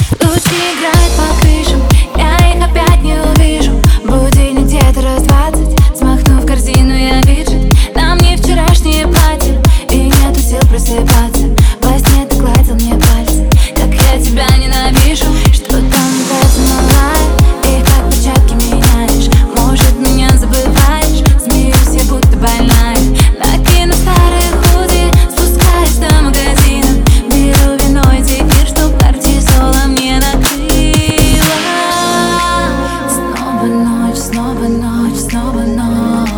Тучи играют по крышам, я их опять не увижу. Будильник где-то раз 20, смахнув корзину, я виджет. На мне вчерашнее платье, и нету сил просыпаться. Во сне ты гладил мне пальцы, как я тебя ненавижу. Что там опять замывает, и как перчатки меняешь. Может, меня забываешь, смеюсь я будто больная. Накину старые худи, спускаюсь до магазина. Беру вино и зефир, чтоб кортизола мне накрыла. Снова ночь, снова ночь, снова ночь.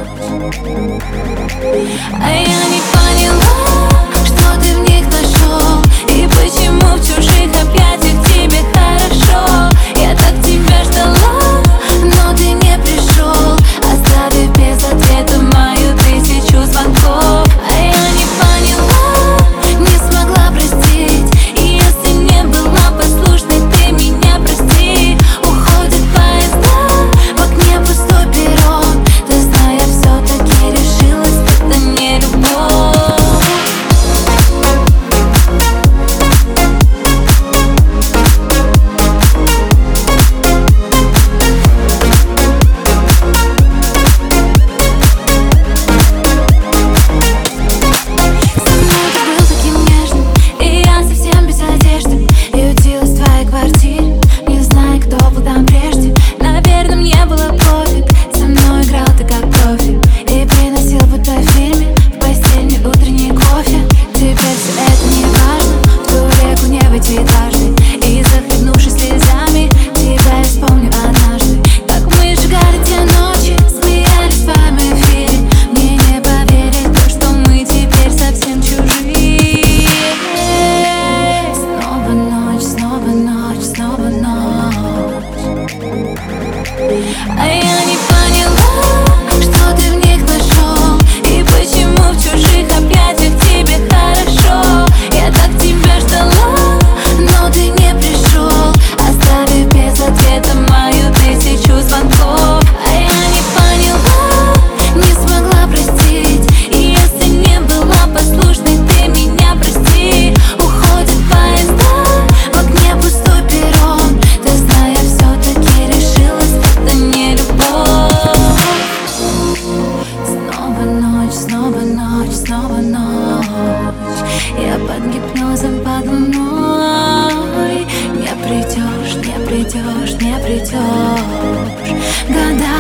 А я не поняла, что ты в них нашел, и почему в чужих объятиях тебе хорошо. Я так тебя ждала, но ты не пришел, оставив без ответа мою тысячу звонков. А я не поняла, не смогла простить, и если не была послушной, ты меня прости. Уходят поезда, в окне пустой перрон. Ты знай, я все-таки решилась, это не любовь. А я не поняла, что ты в них нашел, и почему в чужих объятиях тебе хорошо. Я так тебя ждала, но ты не пришел, оставив без ответа мою тысячу звонков. А я не поняла, не смогла простить, и если не была послушной, ты меня прости. Уходят поезда, в окне пустой перрон. Ты знай, я все-таки решилась, это не любовь. Снова ночь, снова ночь, снова ночь. Я под гипнозом под луной. Не придешь, не придешь, не придешь. Года